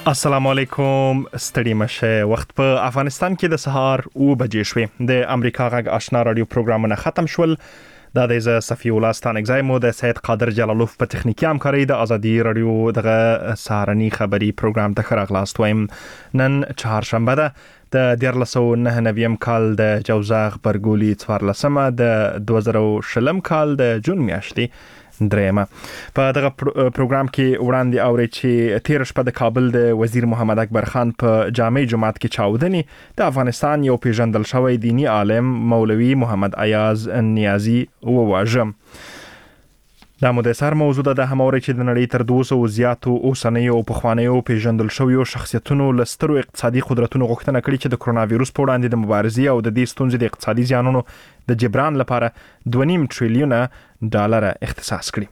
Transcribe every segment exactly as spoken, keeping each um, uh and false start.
السلام علیکم ستړي مشه وخت په افغانستان کې د سهار او بجې شوې د امریکا غږ آشنا رادیو پروګرامونه ختم شول د دې صفي الله ستانګزای مو د سید قادر جلالوف په تخنیکی همکاري د ازادي رادیو دغه سهارنی خبری پروګرام ته خراغلاست وایم نن چهارشنبه ده د دیارلسو نه نویم کال د جوزا خبرګولي څوارلسمه د دوه زره شلم کال د جون میاشتې درېمه په دغه پروګرام کې وړاندې اوري چې تیر شپه د کابل د وزیر محمد اکبر خان په جامع جماعت کې چاودنی د افغانستان یو پیژندل شوی دینی عالم مولوی محمد ایاز نیازی وواژه. دا مو د سر موضوع ده د هموري چې د نړۍ تر دوه سوه زیاتو اوسنیو او پخوانیو پیژندل شویو شخصیتونو لسترو اقتصادي قدرتونو غوښتنه کړې چې د کرونا وایروس په وړاندې د مبارزې او د دې ستونزې د اقتصادي زیانونو د جبران لپاره دوه نیم تریلیونه ډالر اختصاص کړي.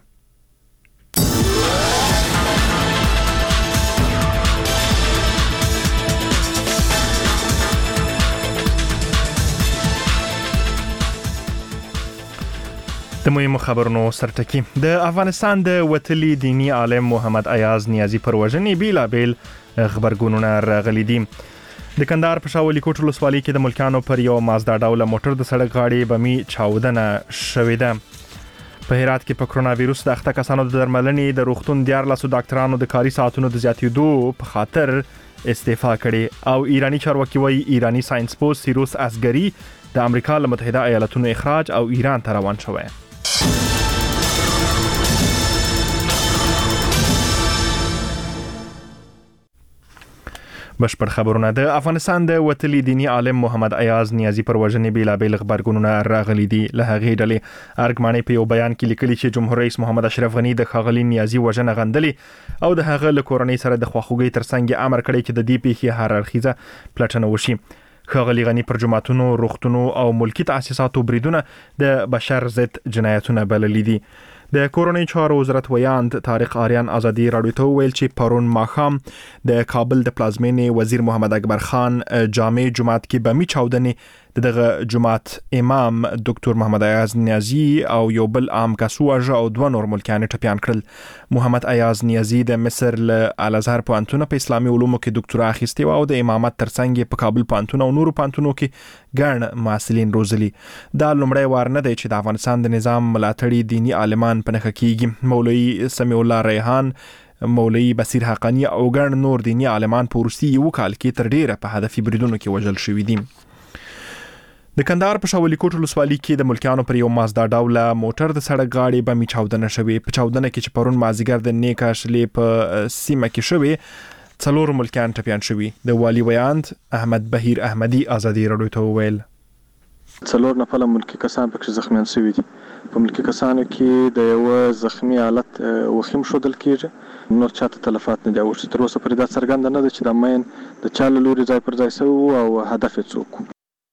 د مهمو خبرونو سرټکی د افغانستان د وتلی دینی عالم محمد ایاز نیازی پر وژنې بیلا بیل خبرګونونه راغلي دي. د کندهار په شاولي کوټ ولسوالۍ کې د ملکانو پر یو مازدا ډوله موټر د سړک غاړې بمي چاودنه شوې ده. په هرات کې په کرونا وایروس د اخته کسانو د درملنې د روغتون دیارلسو ډاکټرانو د کاري ساعتونو د زیاتېدو په خاطر استعفا کړي او ایرانی چارواکي وايي ایرانی ساينس پوسټ سیروس اصغری د امریکا له متحده ایالاتونو اخراج او ایران ته روان شوی. بشپړ خبرونه د افغانستان د وتلی دینی عالم محمد ایاز نیازی پر وژنې بیلا بیل خبرګونونه راغلي دي. له هغې ډلې ارګمانې په یو بیان کې لیکلي چې جمهور رئیس محمد اشرف غنی د ښاغلي نیازی وژنه غندلي او د هغه له کورنۍ سره د خواخوږۍ ترڅنګ امر کړی چې د دې پیښې هر اړخیزه پلټنه وشي. ښاغلي غنی پر جماعتونو روغتونو او ملکی تاسیساتو بریدونه د بشر ضد جنایتونه بللي دي. د کورونی چارو وزارت ویاند طارق آریان ازادي رادیو ته ویل چې پرون ماخام د کابل د پلازمینې وزیر محمد اکبر خان جامع جماعت کې بمي چاودنې دغه جماعت امام ډاکټر محمد ایاز نیازی او یو بل عام کسوجه او دوه نور ملکیان ټپيان کړل. محمد ایاز نیازی د مصر له الازهر پوهنتون په اسلامي علومو کې ډاکټرا اخیستی او د امامت ترڅنګ په کابل پوهنتون او نورو پوهنتونونو کې ګڼ محصلین روزلي. دا لومړی وار نه دی چې د افغانستان د نظام ملاتړي دینی عالمان په نخښه کیږي. مولوی سمیع الله ریحان، مولوی بصیر حقانی او ګڼ نور دینی عالمان په وروستي یو کال کې تر ډیره په هدفي بریدونو کې وژل شوي دي. د کندهار په شاولي کوټ ولسوالۍ کې د ملکانو پر یو مازدا ډوله موټر د سړک غاړې بمي چاودنه شوې. په چاودنه کې چې پرون مازیګر د نیکا شلې په سیمه کې شوې څلور ملکان ټپيان شوي. د والی ویاند احمد بهیر احمدی ازادي رادیو ته ویل څلور نفر ملکی کسان پکې زخمیان شوي دي. په ملکی کسانو کې د یو زخمی حالت وخیم شودل کېږي. نور چاته تلفات نه دي او تر اوسه پرې دا څرګنده نه ده چې د مین د چاله لوري ځای پر ځای شوی او هدف یې څوک.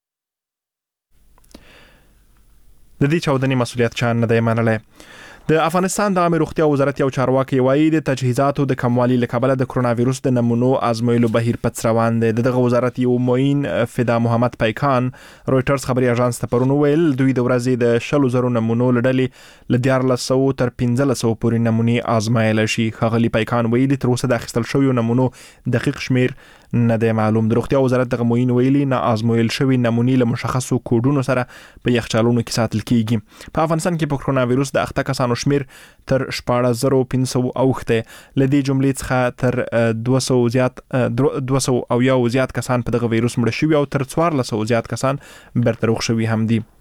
د دې چاودنې مسؤلیت چا نه دی منلی. د افغانستان د عامه روغتیا وزارت یو چارواکي وایي د تجهیزاتو د کموالي له کبله د کرونا وایروس د نمونو ازمویلو بهیر پڅ روان دی. دغه وزارت یو معین فدا محمد پیکان رويټرز خبري اژانس ته پرون ویل دوی د ورځې د شلو زرو نمونو لړلې ل دیارلسو تر پنځلسو پورې نمونې آزمایل شي. ښاغلي پیکان ویلي تر اوسه د اخیستل شویو نمونو دقیق شمیر نه دی معلوم. د روغتیا وزارت دغه معین ویلي نه آزمایل شوی نمونې له مشخصو کوډونو سره په یخچالونو کې ساتل کیږي. په افغانستان کې په کرونا وایروس د اخته کسانو شمیر تر شپاړس زره پنځه سوه اوښته لدې جملې څخه تر دوه سوه زیات دوه سوه او یو زیات کسان په دغه وایروس مړه شوي او تر څوارلس سوه زیات کسان برته روغ شوي هم دي.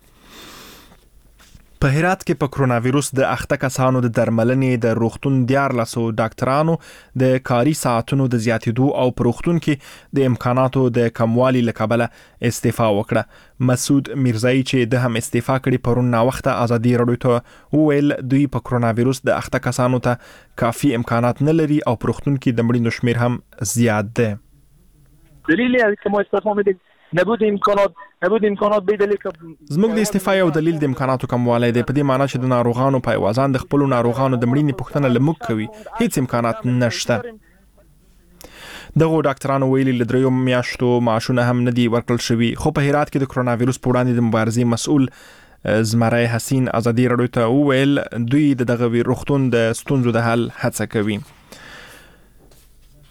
په هرات کې په کرونا وایروس د اخته کسانو د درملنې د روغتون دیارلسو ډاکټرانو د کاري ساعتونو د زیاتېدو او په روغتون کې د امکاناتو د کموالي له کبله استعفا وکړه. مسعود میرزایی چې د هم استعفا کړي پرون ناوخته ازادي رادیو ته وویل دوی په کرونا وایروس د اخته کسانو ته کافي امکانات نه لري او په روغتون کې د مړینو شمیر هم زیات دی. دلیل یې چې ما استعفا مې نبود امکانات نبود امکانات به دلیل زموږ د استعفا یو دلیل د امکاناتو کموالی دی. په دې معنی چې د ناروغانو په ایوازان د خپل ناروغانو د مړینې پوښتنه لموږ کوي. هیڅ امکانات نشته. دغه ډاکټرانو ویلي ل دریو میاشتو معاشونه هم نه دي ورکړل شوي. خو په هرات کې د کرونا وایروس په وړاندې د مبارزې مسؤل زمرای حسین ازادي رادیو ته وویل دوی د دغه روغتون د ستونزو د حل هڅه کوي.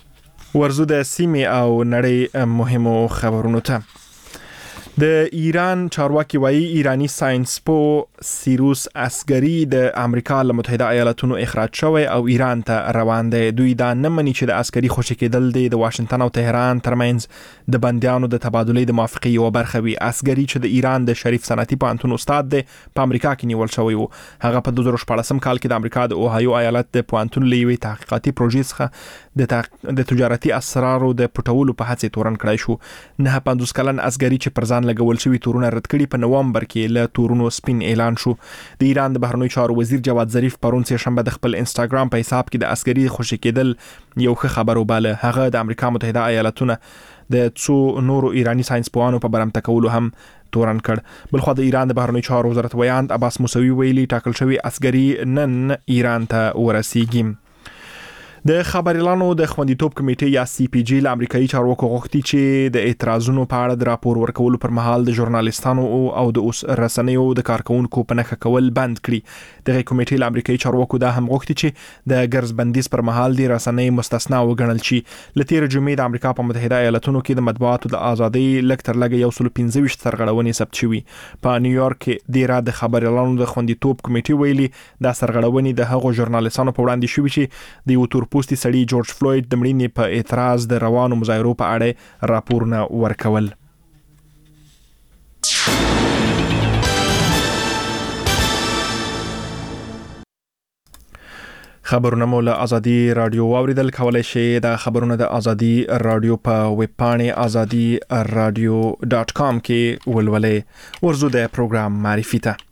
ورزو د سیمې او نړۍ مهمو خبرونو ته. د ایران چارواکي وایي ایرانی ساينسپو سیروس عسکري د امریکا له متحده ایالاتونو اخراج شوی او ایران ته روان دی. دوی دا نه مني چې د عسکري خوشي کېدل د واشنگټن او تهران ترمنځ د بنديانو د تبادلې د موافقې یو برخه وي. عسکري چې د ایران د شریف صنعتي پوهنتون استاد دی په امریکا کې نیول شوی وو. هغه په دوه زره شپږ کال کې د امریکا د اوهایو ایالت د پوهنتون لوی تحقیقاتي پروژې څخه د تق... د تجارتي اسرارو د پټولو په هڅه تورن کړی شو. نه پنځوس کلن عسکري چې پرځان لګول شوی تورونه رد کړي په نوامبر کې له تورونو سپین اعلان شو. د ایران د بهرنیو چارو وزیر جواد ظریف پرون سه شنبه د خپل انستګرام په حساب کې د عسکري خوشي کېدل یو ښه خبر وباله. هغه د امریکا متحده ایالاتونو د څو نورو ایرانی ساينسپوهانو په برمته کولو هم تورن کړ. بلخو د ایران د بهرنیو چارو وزارت ویاند عباس موسوي ویلي ټاکل شوی عسکري نن ایران ته ورسیږي. د خبريالانو د خوندیتوب کمیټې یا سی پی جی له امریکایي چارواکو غوښتي چې د اعتراضونو په اړه د راپور ورکولو پر مهال د ژورنالیستانو او د اوس رسنیو د کارکونکو په نخښه کول بند کړي. دغه کمیټې له امریکایي چارواکو دا هم غوښتي چې د ګرځ بندیز پر مهال د رسنۍ مستثنا وګڼل شي. لتیر جمعې د امریکا په متحده ایالاتونو کې د مطبوعاتو د ازادۍ لکټر لګي یو سل پنځه ویشت سرغړونې ثبت شوي. په نیویارک کې د را د خبريالانو د خوندیتوب کمیټې ویلي د سرغړونې د هغو ژورنالیستانو په وړاندې شوي چې د یو تور پوستي سړي جورج فلوید د مړینې په اعتراض د روانو مظاهرو په اړه راپورونه ورکول. خبرونه مو له ازادي رادیو واوریدل. کولای شئ د خبرونه د ازادي رادیو په ویب پاڼې ازادي رادیو ډاټ کام کې ولولئ. ورزو د پروګرام معرفي ته.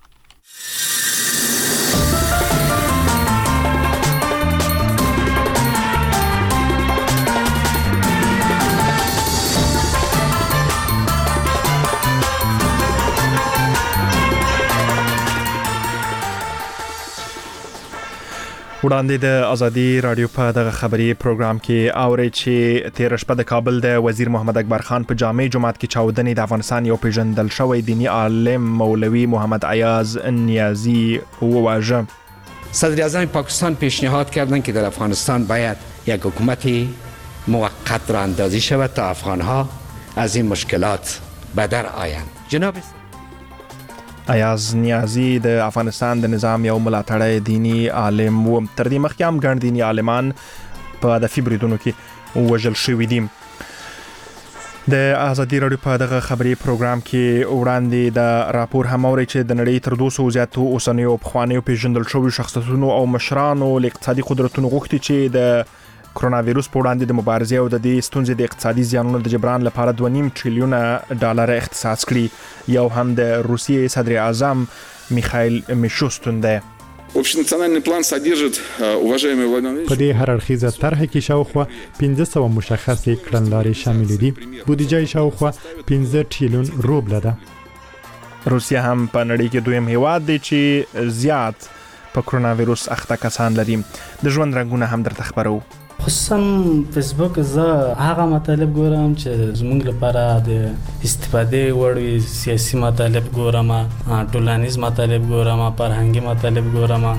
وړاندې د ازادي رادیو په دغه خبري پروګرام کې اوري چې تیر شپه د کابل د وزیر محمد اکبر خان په جامع جماعت کې چاودنې د افغانستان یو پیژندل شوی دینی عالم مولوی محمد ایاز نیازی وواژه. صدر اعظم پاکستان پیشنهاد کردند که در افغانستان باید یک حکومت موقت را اندازی شود تا افغانها از این مشکلات به در آیند. جناب ایاز نیازی د افغانستان د نظام یو ملاتړی دینی عالم و. تر دې مخکې هم ګڼ دینی عالمان په هدفي بریدونو کې وژل شوي دي. د ازادي رادیو په دغه خبري پروګرام کې وړاندې د راپور هم اوري چې د نړۍ تر دوه سوه زیاتو اوسنیو پخوانیو پیژندل شویو شخصیتونو او مشرانو له اقتصادي قدرتونو غوښتي چې د کرونا وایروس په وړاندې د مبارزې او د دې ستونزې د اقتصادي زیانونو د جبران لپاره دوه نیم تریلیونه ډالر اختصاص کړي. یو هم د روسیې صدر اعظم میخائیل میشوستون دی. общенациональный план содержит уважаемые владимир. په دې هر اړخیزه طرح کې شاوخوا پنځه سوه مشخصې کړنلارې شامل دي. بودیجه شاوخوا پنځه تریلیون روبل ده. روسیا هم په نړۍ کې دویم هیواد دی چې زیات په کرونا وایروس اخته کسان لري. د ژوند رنګونه هم درته خبرو. خصوصا فیسبوک زه هغه مطالب ګورم چې زموږ لپاره د استفادې وړ سیاسي مطالب ګورم، ټولنیز مطالب ګورم، فرهنګي مطالب ګورم.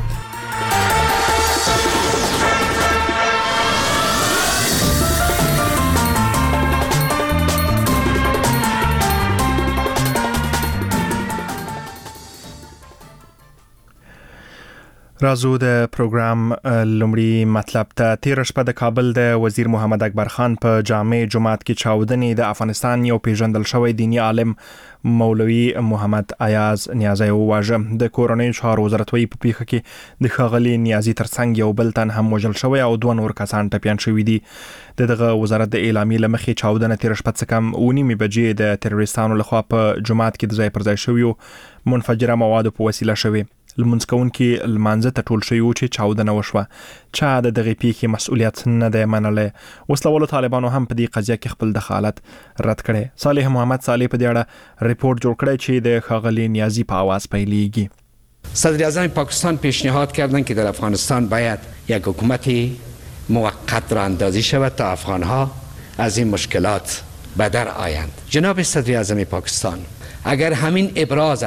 رازو د پروګرام لومړی مطلب ته. تیر شپه د کابل د وزیر محمد اکبر خان په جامع جماعت کې چاودنې د افغانستان یو پیژندل شوی دینی عالم مولوی محمد ایاز نیازی وواژه. د کورنۍ چارو وزارت وایي په پیښه کې د ښاغلي نیازی ترڅنګ یو بل تن هم وژل شوی او دوه نور کسان ټپیان شوي دي. د دغه وزارت د اعلامیې له مخې چاودنه تیر شپه څه کم اوه نیمې بجې د تروریستانو لخوا په جماعت کې د ځای پر ځای شویو منفجره موادو په وسیله شوې. لمونځ کوونکي لمانځه ته ټول شوي وو چې چاودنه وشوه. چا د دغې پیښې مسؤلیت نه دی منلی. وسلوالو طالبانو هم په دې قضیه کې خپل دخالت رد کړی. صالح محمد صالح په دې اړه ریپورت جوړ کړی چې د ښاغلي نیازی په آواز پیلیږي. صدر اعظم پاکستان پیشنهاد کردند که در افغانستان باید یک حکومت موقت را اندازی شود تا افغانها از این مشکلات به در آیند. جناب صدر اعظم پاکستان، اگر همین ابراز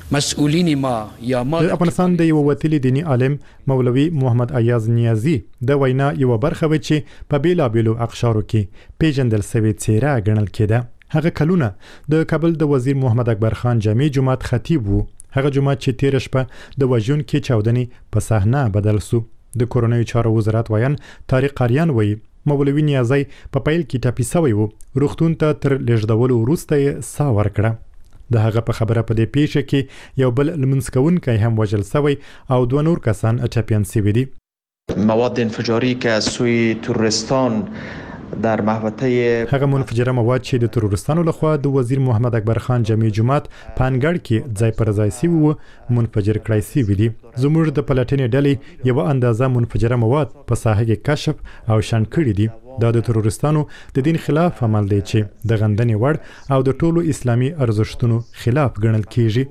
مسئولین ما یا ما د افغانستان د یو وتلی دینی عالم مولوي محمد ایاز نیازی د وینا یو برخه و چې په بیلابیلو اقشارو کې پیژندل سوي څیره ګڼل کېده. هغه کلونه د کابل د وزیر محمد اکبر خان جامع جماعت خطیب وو. هغه جماعت چې تیر شپه د وژون کې چاودنې په صحنه بدل سو. د کورونوي چارو وزارت وایان طارق قاریان وایي مولوي نیازی په پیل کې ټاپي سوی وو. روغتون ته تر لېږدولو وروسته یې سا ورکړه. د هغه په خبره په دې پیښه کې یو بل لمونځ کوونکی هم وژل سوی او دوه نور کسان ټپیان سوي دي. مواد انفجاری که از سوی تروریستان در محوطه هغه منفجره مواد چې د تروریستانو لخوا د وزیر محمد اکبر خان جامع جماعت پانګړ کې ځای پر ځای سوي وو منفجر کړای سوي دي. زموږ د پلټنې ډلې یو اندازه منفجره مواد په ساحه کې کشف او شنډ کړي دي. دا د تروریستانو د دین خلاف عمل دی چې د غندنې وړ او د ټولو اسلامي ارزښتونو خلاف ګڼل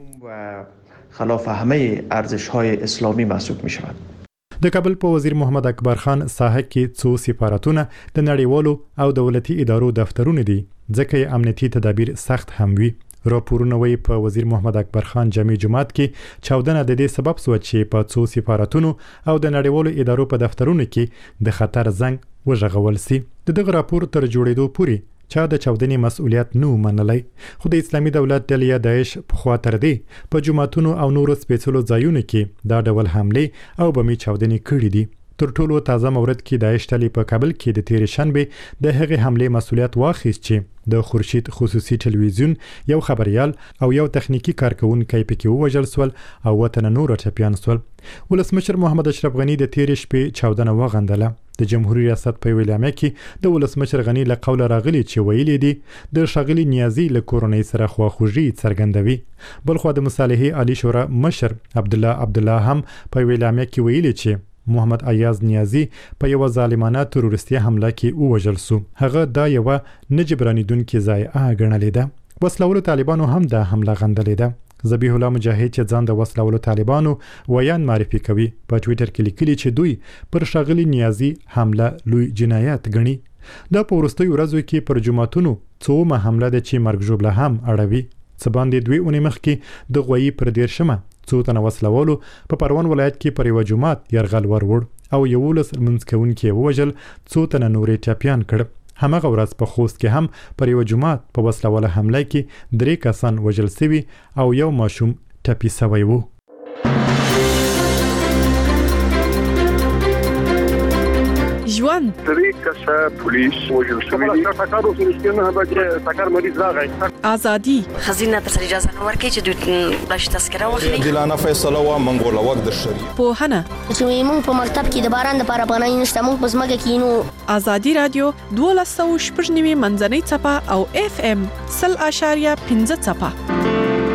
کیږي. خلاف همه ارزش‌های اسلامی محسوب می‌شود. د کابل په وزیر محمد اکبر خان ساحه کې څو سفارتونه د نړیوالو او دولتي ادارو دفترونه دي ځکه یې امنیتي تدابیر سخت هم وي. راپورونه وایي په وزیر محمد اکبر خان جامع جماعت کې چاودنه د دې سبب شو چې په څو سفارتونو او د نړیوالو ادارو په دفترونو کې د خطر زنګ وژغول سي. د دغه راپور تر جوړېدو پورې چا د چاودنې مسؤلیت نو منلی، خو د اسلامي دولت ډلې داعش په خوا تر دې په جماعتونو او نورو سپېڅلو ځایونو کې دا ډول حملې او بمي چاودنې کړې دي. تر ټولو تازه مورد کې داعش ډلې په کابل کې د تیرې شنبې د هغې حملې مسؤلیت واخیست چې د خورشید خصوصي ټلویزیون یو خبريال او یو تخنیکی کارکونکی پکې ووژل سول او وطن نور ټپیان سول. ولسمشر محمد اشرف غنی د تیرې شپې چاودنه وغندله. د جمهوریت ریاست په ویلامه کې د ولسمشر غنی له قوله راغلي چې ویلي دي د شاغلي نیازي له کورنۍ سره خواخوږي څرګندوي. بلخو د مصالحې عالی شورا مشر عبد الله عبد الله هم په ویلامه کې ویلي چې محمد ایاز نیازی په یو ظالمانه تروریستي حمله کې ووژل سو. هغه دا یو نه جبرانیدونکې ضایعه ګڼلې ده. وسلهوالو طالبانو هم دا حمله غندلې ده. ذبیح الله مجاهد چې ځان د وسلهوالو طالبانو ویان معرفي کوي په ټویټر کې لیکلي چې دوی پر شاغلي نیازی حمله لوی جنایت ګڼي. دا په وروستیو ورځو کې پر جماعتونو څومره حمله ده چې مرګ ژوبله هم اړوي. څه باندې دوی اونۍ مخکې د غویي پر دیرشمه څو تنه وسلوالو په پروان ولایت کې پر یو جماعت یرغل وروړ او یولس لمونځ کوونکي ووژل، څو تنه نورې ټپیان کړ. همغه ورځ په خوست کې هم پر یو جماعت په وسلواله حمله کې درې کسان وژل سوي او یو ماشوم ټپي سوی وو. ژوند درې کسه پولیس وژل شوي دي. ټکر وسو نه بچ ټکر مریض راغی. ازادي خزینه ته اجازه نه ورکړي چې دوی بلش تذکره واخلي. دلانه فیصله وا منګوله وخت د شری په هنه چې موږ په مکتب کې د باران د پاره پناه نشته، موږ په ځمکه کې نو. ازادي رادیو دولس سوه شپږ نوي منځنۍ څپه او اف ام سل اشاریه پنځه څپه.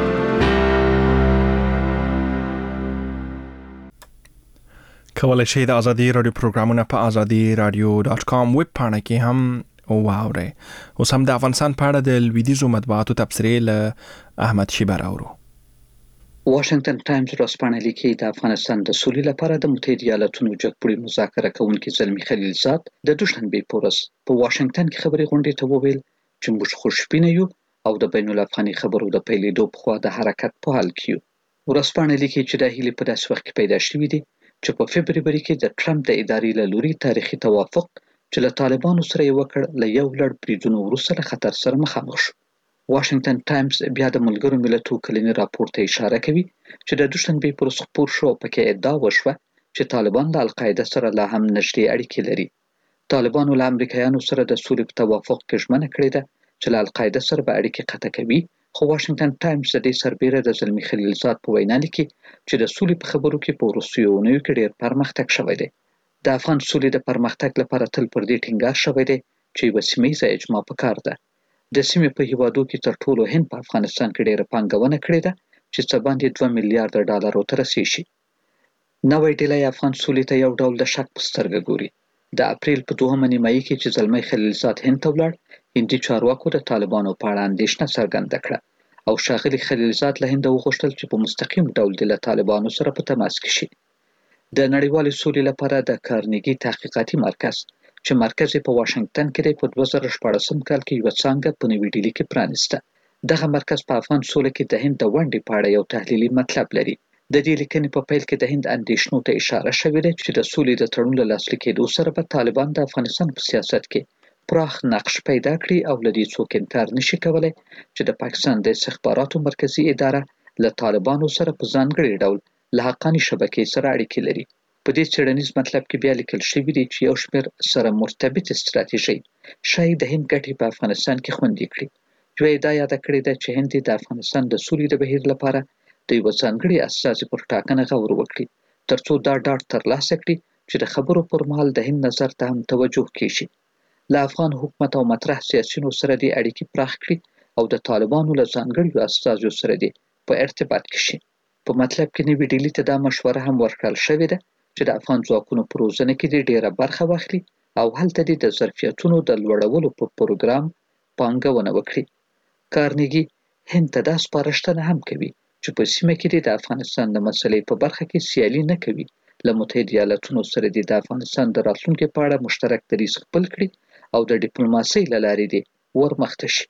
کولای شئ د ازادي رادیو پروګرامونه په ازادي رادیو ډاټ کام ویب پاڼه کې هم واورئ. اوس هم د افغانستان په اړه د لویدیځو مطبوعاتو تبصرې له احمد شیبر اورو. واشنگټن ټایمز ورځپاڼه لیکي د افغانستان د سولې لپاره د متحده ایالاتونو جګپوړي مذاکره کوونکي زلمی خلیلزاد د دوشنبه په ورځ په واشنگټن کې خبري غونډې ته وویل چې موږ خوشبینه یو او د بین الافغاني خبرو د پیلېدو په خوا د حرکت په حال کې یو. ورځپاڼه لیکي چې د هیلې په داسې وخت کې پیدا شوې دي چې په فبروري کې د ټرمپ د ادارې له لوري تاریخي توافق چې له طالبانو سره یې وکړ له یو لړ بریدونو وروسته له خطر سره مخامخ شو. واشنگټن ټایمز بیا د ملګرو ملتونو کلنی راپور ته اشاره کوي چې د دوشنبه پر ورځ خپور شو پکې ادعا وشوه چې طالبان د القاعده سره لا هم نږدې اړیکې لري. طالبانو له امریکایانو سره د سولې په توافق کې ژمنه کړې ده چې له القاعده سره به اړیکې قطع کوي. خو واشنگټن ټایمز د دې سربېره د زلمی خلیلزاد په وینا لیکي چې د سولې په خبرو کې په وروستیو اونیو کې ډېر پرمختګ شوی دی. د افغان سولې د پرمختګ لپاره تل پر دې ټینګار شوی دی چې یوه سیمه اجماع پکار ده. د سیمې په هیوادو کې تر ټولو هند په افغانستان کې ډېره پانګونه کړې ده چې څه باندې دوه میلیارډ ډالرو ته رسیږي. نوې ډیلۍ افغان سولې ته یو ډول د شک په سترګه ګوري. د اپریل په دوهمه نیمایي کې چې زلمی خلیلزاد هند ته ولاړ، هندي چارواکو د طالبانو په اړه اندېښنه څرګنده کړه او شاغلي خلیلزاد له هند وغوښتل چې په مستقیم ډول د طالبانو سره په تماس کې شي. د نړیوالې سولې لپاره د کارنیګي تحقیقاتي مرکز چې مرکز په واشنگټن کې دی په دوه زره شپاړسم کال کې یو څنګه په نوې ډیلي کې پرانیسته. دغه مرکز په افغان سوله کې د هند د ونډې په اړه یو تحلیلي مطلب لري. د دې لیکنې په پیل کې د هند اندېښنو ته اشاره شوې ده چې د سولې د تړون له لاسلیک کېدو سره به طالبان د افغانستان په سیاست کې پراخ نقش پیدا کړي او له دې څوک انکار نشي کولی چې د پاکستان د استخباراتو مرکزی اداره له طالبانو سره په ځانګړي ډول له حقاني شبکې سره اړیکې لري. په دې څېړنیز مطلب کې بیا لیکل شوي دي چې یو شمېر سره مرتبط ستراتیژۍ ښایي د هند ګټې په افغانستان کې خوندي کړي. یوه ادعا یاده کړې ده چې هند د افغانستان د سولې د بهیر لپاره د یوه ځانګړي استازي پر ټاکنه غور وکړي تر څو دا ډاډ ترلاسه کړي چې د خبرو پر مهال د هند نظر ته هم توجه کیږي. له افغان حکومت او مطرح سیاسیونو سره دې اړیکې پراخ کړي او د طالبانو له ځانګړیو استازیو سره دې په ارتباط کې شي. په مطلب کې نوي ډیلي ته دا مشوره هم ورکړل شوې ده چې د افغان ځواکونو په روزنه کې دې ډېره برخه واخلي او هلته دې د ظرفیتونو د لوړولو په پروګرام پانګونه وکړي. کارنیګي هند ته دا سپارښتنه هم کوي چې په سیمه کې د افغانستان د مسلې په برخه کې سیالي نه کوي، له متحده ایالاتونو سره د افغانستان د راتلونکي په اړه مشترک دریځ خپل کړي او د ډیپلوماسۍ له لارې دې ورمخته شي.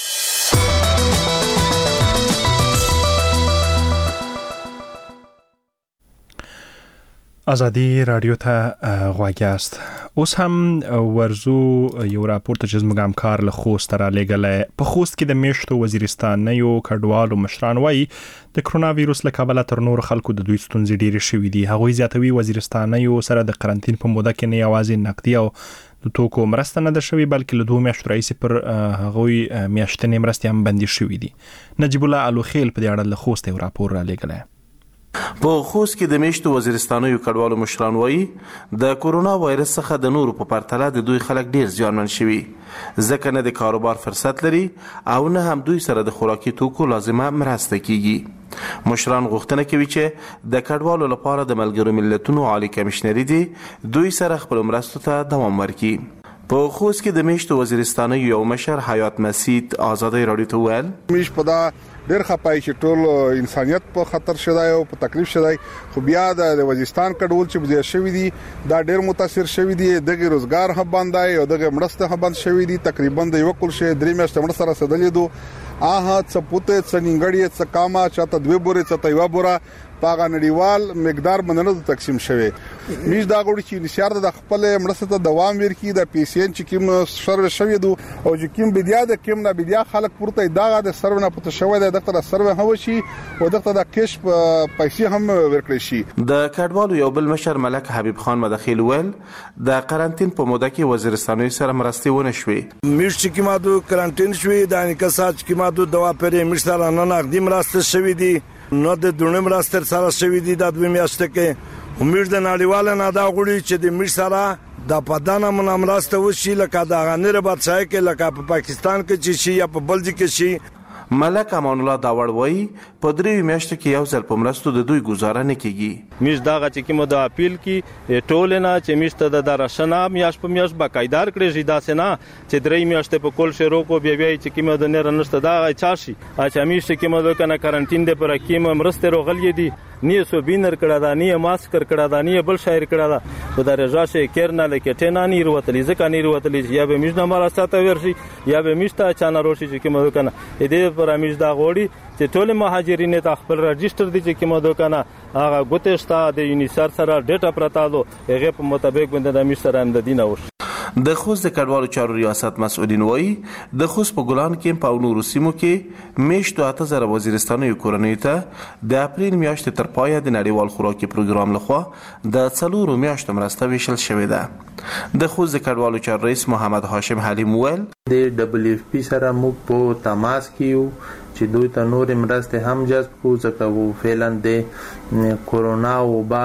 ازادي رادیو ته غواړی است. اوس هم ورزو یو راپور ته چې زموږ همکار له خوست را لېږلی. په خوست کې د میشتو وزیرستان نه یو کډوالو مشران وایي د کرونا ویروس له کبله تر نور خلکو د دوی ستونزې ډېرې شوې دي. هغوی زیاتوي وزیرستانیو سره د قرنطین په موده کې نه یوازې نقدي او د توکو مرسته نه ده شوې بلکې له دوه میاشتو راهیسې پر هغوی میاشتنې مرستې هم بندي شوې دي. نجیب الله الوخیل په دې اړه له خوست یو راپور را لېږلی. په خوست کې د میشتو وزیرستانیو کډوالو مشران وایي د کورونا وایرس څخه د نورو په پرتله د دوی خلک ډیر زیانمن شوي، ځکه نه د کاروبار فرصت لري او نه هم دوی سره د خوراکي توکو لازمه مرسته کیږي. مشران غوښتنه کوي چې د کډوالو لپاره د ملګرو ملتونو عالی کمشنري دي دوی سره خپل مرستو ته دوام ورکړي. په خوست کې د میشتو وزیرستانیو یو مشر حیات مسید آزادۍ راډیو ته وویل میش په دا ډېر خپای چې ټول انسانیت په خطر شدای او په تکلیف شدای، خو بیا د وزیرستان کډول چې بځای شوی دي دا ډېر متاثر شوی دي. دغه روزګار هم باندې او دغه مرسته هم باندې شوی دي. تقریبا د یو کول شي درې میاشتې مرسته رسیدلې دو آها څه پوته څه نینګړی څه کاما چاته دوه بورې څه یو بوره پاغه نړیوال مقدار باندې تقسیم شوی. میش دا غوړي چې نشار د خپل مرسته ته دوام ورکړي د پیسین چې کوم سروې شوی دو او چې کوم بدیا د کوم نه بدیا خلک پورته دغه د سروې نه پته شوی د دغه سروې هو شي او دغه د کیش پیسې هم ورکړي شي. د کډوالو یو بل مشر ملک حبیب خان مدخیل ویل د قرنطین په موده کې وزیرستانوي سره مرستې ونه شوې. میش چې کیمادو قرنطین شوی د انکسات چې کیمادو دوا پرې میش سره نه نقدي مرسته شوی دي نو د دونه مرستر سره شوی دي د دوه میاشتې کې. امید د نړیوال نه دا غوړي چې د میش سره د پدانه منامرسته وشي لکه د غنیره بادشاہ کې لکه په پاکستان کې چې شي یا په بلجیک کې شي. ملک امان الله داوړ وایي په درې میاشتو کې یو ځل په مرستو د دوی گزاره نه کیږي. میش داغه چې کوم د اپیل کې ټول نه چې میشته د درشنه میاش په میاش باقاعدار کړی شي داسې نه چې درې میاشتې په کول شروع کو بیا بیا چې کوم د نه رنشته دا چاشي اچھا میشته کې مو کنه قرنطین د پر کې مرسته روغلې دي نیه سو بینر کړه دا نیه ماسکر کړه دا نیه بل شاعر کړه دا په درجه شي کېرنه لکه ټینا نیر وتلی ځکه نیر وتلی یا به میش نه مرسته ورشي یا به میشته چانه روشي چې کوم کنه دې پر میش دا غوړي چې ټول مهاجرین ته خپل رجستر دي چې کوم دوکانه هغه ګوتشتا د یونیسر سره ډیټا پرتالو هغه په مطابق باندې د میش سره انددینه وش. د خوست د کډوالو چارو ریاست مسؤلین وایي د خوست په ګلان کې په نورو سیمو کې میشتو اته زره وزیرستانیو کورنیو ته د اپریل میاشتې تر پایه د نړیوال خوراکي پروګرام لخوا د څلورو میاشتو مرسته ویشل شوې ده. د خوست د کډوالو چارو رئیس محمد هاشم حلیم ویل د دبليو اف پی سره موږ په تماس کې یو چې دوی ته نور مرسته هم جذب کو ځکه وو فعلا د کورونا وبا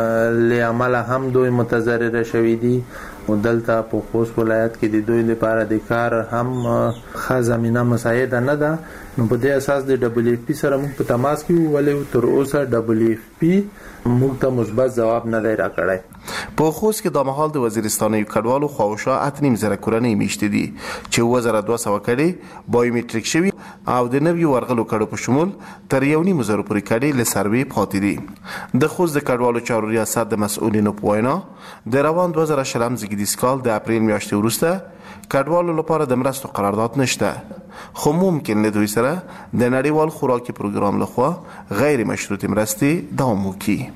له عمله هم دوی متضرر شوي دي او دلته په خوست ولایت کې د دوی لپاره د کار هم ښه زمينه مساعده نه ده. نو په دې اساس د دبليو اف پی سره موږ په تماس کې یو ولې تر اوسه دبليو اف پی موږ ته مثبت جواب نه دی راکړی. په خوست کې د مهال د وزیرستاني کډوالو خواوشا اتنیم زره کورنۍ میشته دي چې وزاره دوه سوه کړي بایومټریک شوی او د نویو ورغلو کډو په شمول تر یو نیم زره پورې کډې له سروې پاتې دي. د خوست د کډوالو چارو ریاست د مسؤلینو په وینا د روان دوه زره شلم زیږدیز کال د اپریل میاشتې وروسته کډوالو لپاره د مرستو قرارداد نشته، خو ممکن له دوی سره د نړیوال خوراکي پروګرام لخوا غیر مشروطې مرستې دوام وکړي.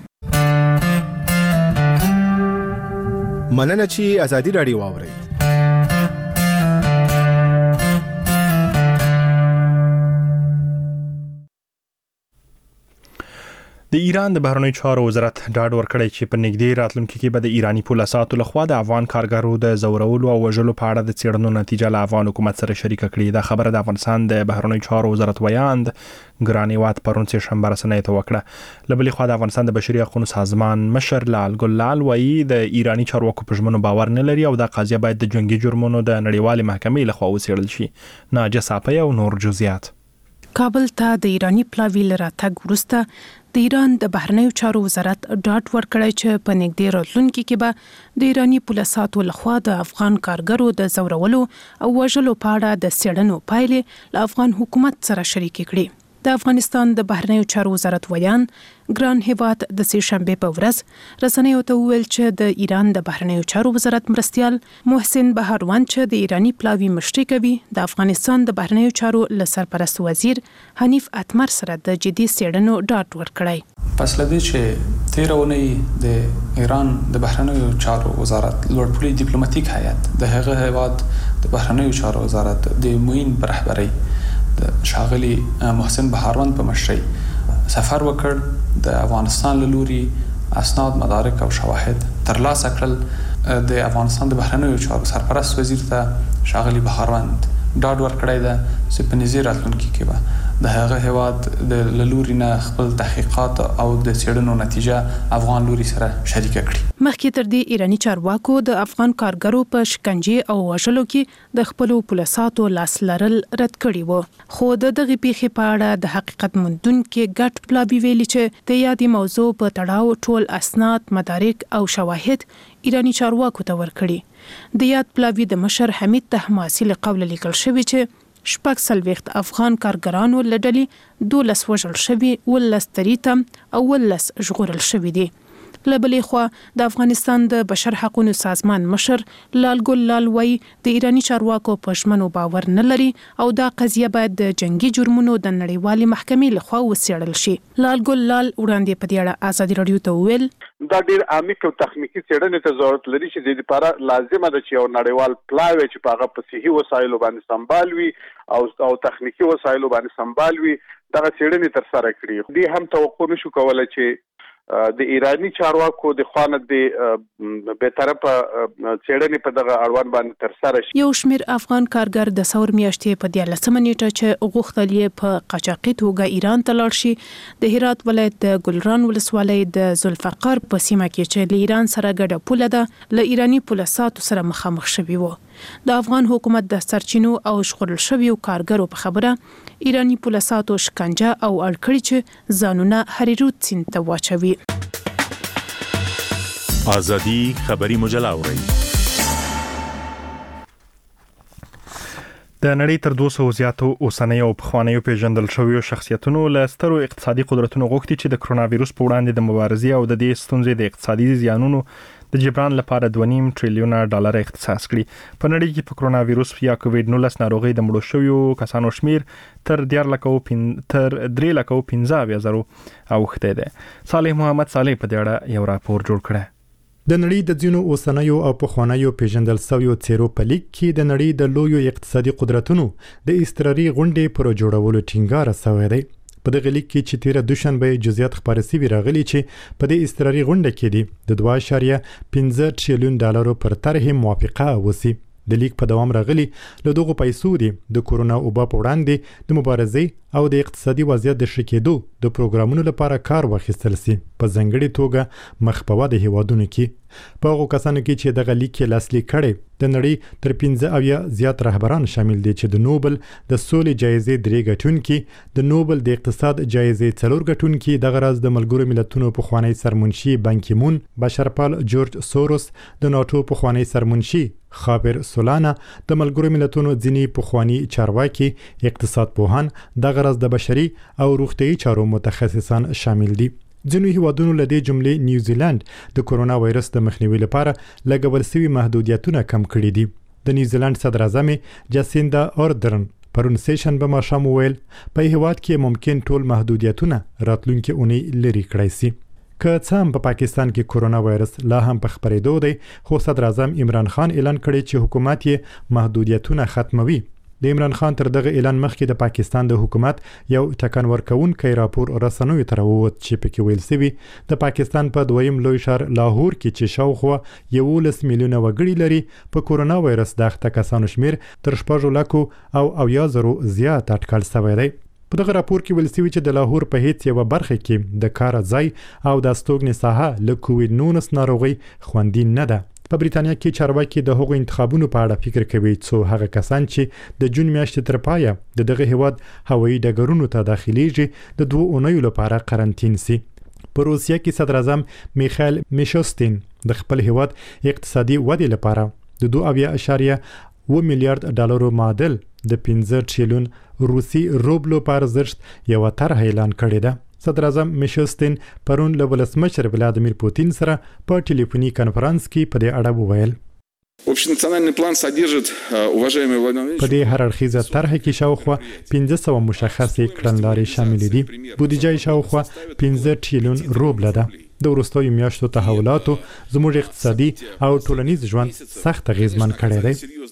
مننه چې ازادي راډیو واورئ. د ایران د بهرنیو چارو وزارت ډاډ ورکړی چې په نږدې راتلونکي کې به د ایرانی پولیسو لخوا د افغان کارګرو د زورولو او وژلو په اړه د څېړنو نتیجه له افغان حکومت سره شریکه کړې. دا خبره د افغانستان د بهرنیو چارو وزارت ویاند ګران هیواد پرون سه شنبه رسنیو ته وکړه. له بلې خوا د افغانستان د بشري حقوقو سازمان مشر لال ګل لال وایي د ایرانی چارواکو په ژمنو باور نه لري او د قضیه باید د جنگي جرمونو د نړیوالې محکمې لخوا وڅېړل شي. ناجه صافی او نور جزئیات. کابل ته د ایرانی پلاوی لراتګ وروسته د ایران د بهرنیو چارو وزارت ډاډ ورکړی چې په نږدې راتلونکي کې به د ایرانی پولیسو لخوا د افغان کارګرو د زورولو او وژلو په اړه د څېړنو پایلې له افغان حکومت سره شریکې کړي. د افغانستان د بهرنیو چارو وزارت ویان ګران هیواد د سه شنبه په ورځ رسنیو ته وویل چې د ایران د بهرنیو چارو وزارت مرستیال محسن بهاروان چې د ایرانی پلاوی مشري کوي د افغانستان د بهرنیو چارو له سرپرست وزیر حنیف اتمر سره د جدي څېړنو ډاډ ورکړی. پس لدی چې تیر اونۍ د ایران د بهرنیو چارو وزارت لوړپوړي ډیپلوماټیک هیئت د هغه هیواد د بهرنیو چارو وزارت د موین پر رهبری د شاغلی محسن بهاروان په مشرۍ سفر وکړ. د افغانستان له لوري اسناد، مدارک او شواهد ترلاسه کړل. د افغانستان د بهرنیو چارو سرپرست وزیر ته شاغلی بهاروان ډاډ ورکړی ده چې په نږدې راتلونکي کې به د هغه هیواد د لوري نه خپل تحقیقات او د څېړنو نتیجه افغان لوري سره شریکه کړي. مخکې تر دې ایرانی چارواکو د افغان کارګرو په شکنجه او وژلو کې د خپل پولیسو لاس لرل رد کړي وو، خو د دغه پیښې په اړه د حقیقت موندونکو ګډ پلاوی ویلي چې د یادې موضوع په تړاو ټول اسناد، مدارک او شواهد ایرانی چارواکو ته ورکړي. د یاد پلاوی د مشر حمید طهماسي له قوله لیکل شوی چې شپږ څلوېښت افغان کارګرانو له ډلې دولس وژل شوي، ولس تریتم او ولس ژغورل شوي دي. له بلې خوا د افغانستان د بشر حقوقو سازمان مشر لال ګل لال وایي د ایرانی چارواکو په ژمنو باور نه لري او دا قضیه باید د جنگي جرمونو د نړیوالې محکمې لخوا وڅېړل شي. لال ګل لال وړاندې په دې اړه ازادي راډیو ته وویل دا ډیر عمیق او تخنیکی څېړنې ته ضرورت لري چې د دې لپاره لازمه ده چې یو نړیوال پلاوی چې په هغه په صحي وسایلو باندې سمبال وي او او تخنیکی وسایلو باندې سمبال وي دغه څېړنې تر سره کړي. دې هم توقع نشو کولای چې د ایرانی چارواکو د خوانه د به طرفه څېړنې په دغه اړوند باندې تر سره شي. یو شمیر افغان کارګر د ثور میاشتې په دیارلسمه نیټه چې غوښتل یې په قاچاقي توګه ایران ته لاړ شي د هرات ولایت د ګلران ولسوالۍ د ذوالفقار په سیمه کې چې له ایران سره ګډه پوله ده له ایرانی پولیسو سره مخامخ شوي وو. د افغان حکومت د سرچینو او ژغورل شویو کارګرو په خبره ایرانی پولیسو شکنجه او اړکړي چې ځانونه هریرود سیند ته واچوي. آزادی خبری مجله اورئ. د نړۍ تر دوه سوه زیاتو اوسنیو او پخوانیو پیژندل شویو شخصیتونو له سترو اقتصادي قدرتونو غوښتي چې د کرونا وایرس په وړاندې د مبارزې او د دې ستونزې د اقتصادي زیانونو د جبران لپاره دوه نیم تریلیونه ډالر اختصاص کړي. په نړۍ کې په کرونا وایرس یا کووډ نولس ناروغي د مړو شویو کسانو شمیر تر ډیر لکه تر درې لکه پنځه زره اوخته ده. صالح محمد صالح په دې اړه یو راپور جوړ کړی. د نړۍ د ځینو اوسنیو او پخوانیو پیژندل شویو څیرو په لیک کې د نړۍ د لویو اقتصادي قدرتونو د استراري غونډې پر جوړولو ټینګار شوی دی. په دغه لیک کې چې تیر دوشنبه جزئیات خبري سوي راغلي چې په دې استراري غونډه کې دی د دوه اعشاریه پنځه تریلیون ډالرو پر طرح موافقه وسی. د لیک په دوام راغلي له دغه پیسو دی د کورونا وبا په وړاندې د مبارزې او د اقتصادي وضعیت د ښه کېدو د پروګرامونو لپاره کار واخیستل سي په ځانګړي توګه مخ په وده هیوادونو کې. په هغو کسانو کې چې دغه لیک یې لاسلیک کړی د نړۍ تر پنځه اویا زیات رهبران شامل دي چې د نوبل د سولې جایزې درې ګټونکي، د نوبل د اقتصاد جایزې څلور ګټونکي، دغه راز د ملګرو ملتونو پخوانی سرمنشي بان کی مون، بشرپال جورج سوروس، د ناټو پخوانی سرمنشي خابر سولانا، د ملګرو ملتونو ځینی پخوانی چارواکي، اقتصاد پوهان، دغه راز د بشري او روغتيایي چارو متخصصان شامل دي. ځینو هیوادونو له دې جملې نیوزیلند د کورونا وایرس د مخنیوي لپاره لګول شوي محدودیتونه کم کړي دي. د نیوزیلند صدر اعظم جاسیندا اردرن پرون سیشن به ماشام ویل په هیواد کې ممکن ټول محدودیتونه راتلونکي اونۍ لري کړای شي. که څه هم په پاکستان کې کورونا وایرس لا هم په خپرېدو دی، خو صدر اعظم عمران خان اعلان کړی چې حکومت یې محدودیتونه ختموي. د عمران خان تر دغه اعلان مخکې د پاکستان د حکومت یو ټکان ورکوونکی راپور رسنوي ته راووت چې پکې ویل شوي د پاکستان په دویم لوی ښار لاهور کې چې شاوخوا یولس میلیونه وګړي لري په کورونا وایرس د اخته کسانو شمیر تر شپږ لکو او اویا زرو زیات اټکل شوی دی. په دغه راپور کې ویل شوي چې د لاهور په هیڅ یوه برخه کې د کار ځای او د استوګنې ساحه له کووډ نولس ناروغۍ خوندي نه ده. په بریتانیا کې چارواکي د هغو انتخابونو په اړه فکر کوي څو هغه کسان چې د جون میاشتې تر پایه د دغه هیواد هوایي ډګرونو ته داخليږي د دوه اونیو لپاره قرنطین سي. په روسیه کې صدر اعظم میخائیل میشوستین د خپل هیواد اقتصادي ودې لپاره د دوه اویا اشاریه اوه میلیارډ ډالرو معادل د پنځه ټریلیون روسي روبلو په ارزښت یو طرح اعلان کړی ده. صدر اعظم میشوستین پرون له ولسمشر ولادیمیر پوتین سره په ټلیفوني کانفرنس کې په دې اړه وویل. Общенациональный план содержит, уважаемые владимирович. په دې هر اړخیزه طرح کې شاوخوا پنځه سوه مشخصې کړنلارې شامل دي. بودیجه شاوخوا پنځه ټریلیون روبل ده. د وروستیو میاشتو تحولاتو زموږ اقتصادي او ټولنیز ژوند سخت اغیزمن کړی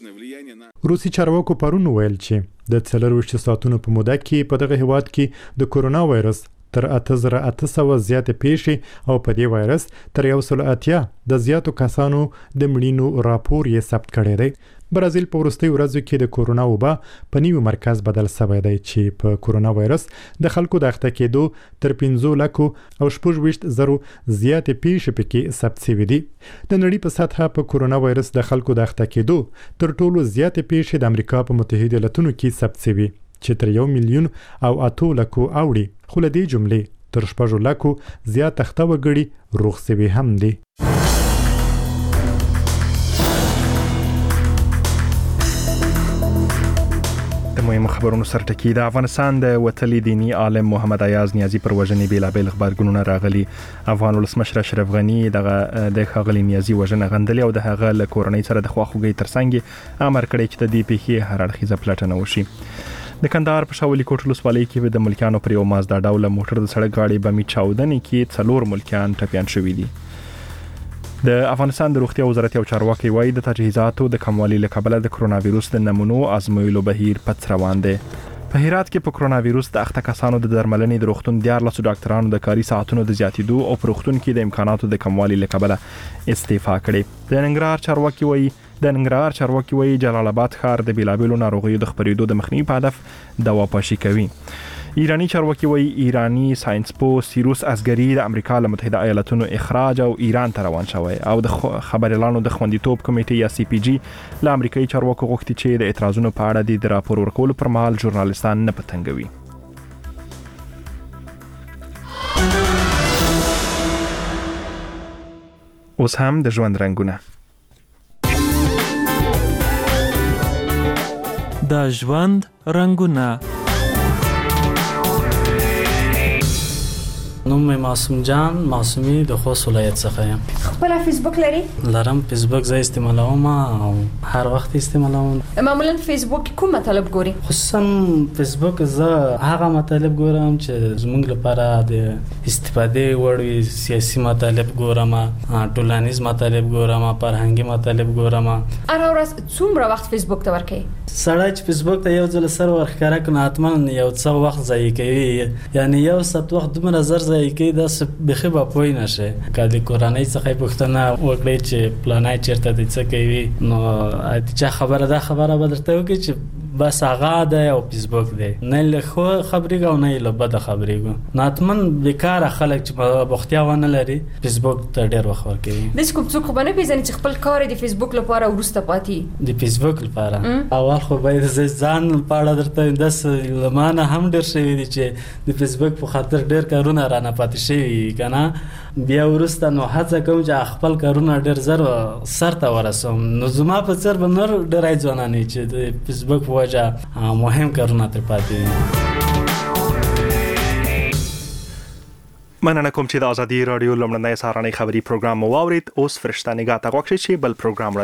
دی. روسي چارواکو پرون ویل چې د څلرویشت ساعتونو په موده کې په دغه هیواد کې د کورونا وایرس تر اته زره اته سوه زیاتې پیښې او په دې وایرس تر یو سل اتیا د زیاتو کسانو د مړینو راپور یې ثبت کړی دی. برازیل په وروستیو ورځو کې د کورونا وبا په نیو مرکز بدل شوی دی چې په کورونا وایرس د خلکو د اخته کېدو تر پنځه لکو او شپږ ویشت زرو زیاتې پیښې پکې ثبت شوي دي. د نړۍ په سطحه په کورونا وایرس د خلکو د اخته کېدو تر ټولو زیاتې پیښې د امریکا په متحده ایالاتونو کې ثبت شوي چې تر یو میلیون او اتو لکو اوړي، خو له دې جملې تر شپږ لکو زیات اخته وګړي روغ شوي هم دي. مهم خبرونو سرټکی د افغانستان د وتلي دینی عالم محمد ایاز نیازی پر وژنې بیلابل خبرګونونه راغلي. افغان ولسمشر اشرف غنی دغه د خاغلی نیازی وژنه غندلې او د هغه له کورنۍ سره د خواخوږي ترڅنګ امر کړی چې د دې پیښې هر اړخیزه پلټنه وشي. د کندهار په شاولي کوټ ولسوالۍ کې د ملکیانو پر یو مازدا ډوله موټر د سړک غاړې بمي چاودنې کې څلور ملکیان ټپیان شوي دي. د افغانستان د روغتیا وزارت یو چارواکي وایي د تجهیزاتو د کموالي له کبله د کرونا وایرس د نمونو ازمویلو بهیر پڅ روان دی. په هرات کې په کرونا وایرس د اخته کسانو د درملنې د روغتون دیارلس ډاکټرانو د کاري ساعتونو د زیاتېدو او په روغتون کې د امکاناتو د کموالي له کبله استعفا کړې. د ننګرهار چارواکي وایي د ننګرهار چارواکي وایي جلال آباد ښار د بیلابیلو ناروغیو د خپرېدو د مخنیوي په هدف دوا پاشي کوي. ایرانی چارواکي وایي ایرانی ساينسپو سیروس اصغری د امریکا له متحده ایالاتونو اخراج او ایران ته روان شوی او د خبريالانو د خوندیتوب کمیټې یا سی پی جی له امریکایي چارواکو غوښتي چې د اعتراضونو په اړه د راپور ورکولو پر مهال ژورنالیستان نه پتنګوي. اوس هم د ژوند رنگونه. د ژوند رنگونه. نوم مې معصوم جان معصومي د خوست ولایت څخه یم. خپل فیسبوک لري؟ لرم. فیسبوک زه استعمالوم او هر وخت استعمالوم. معمولا فیسبوک کوم مطلب ګوري؟ خصوصا فیسبوک زه هغه مطلب ګورم چې زموږ لپاره د استفادې وړ وي. سیاسي مطلب ګورم، ټولنیز مطلب ګورم، فرهنګي مطلب ګورم. هر ورځ څومره وخت فیسبوک ته ورکوي؟ سړی چې فیسبوک ته یو ځل سر ورښکاره کړي حتما یو څه وخت ضایع کوي، یعنی یو ساعت وخت دومره زر ضایع کوي دا بخي به پوه نه شي. که د کورنۍ څخه پوښتنه وکړي چې پلانای چیرته دی څه کوي، نو چې خبره دا خبره به درته وکړي چې بس هغه د او فیسبوک دی نه له خو خبرې او نه له بد خبرې ناتمن بیکاره خلک چې بوختیا ونه لري فیسبوک ته ډېر وخت ورکوي د کوم څوک خو نه پیژني چې خپل کار د فیسبوک لپاره ورسته پاتې د فیسبوک لپاره اول خو باید ځان لپاره درته داس لمانه هم ډېر شوی دي چې د فیسبوک په خاطر ډېر کارونه رانه پاتې شوی کنه بیا ورسته نو هڅه کوم چې خپل کارونه ډېر زر سرته ورسوم نو زما په څیر به نور ډېر ځوانان چې د فیسبوک په وجه مهم کارونه تر پاتې مننه کوم چې د ازادي رادیو لومړنۍ سهارنۍ خبری پروګرام مو واورید اوس فرشته نگاه ته غوښتي چې بل پروګرام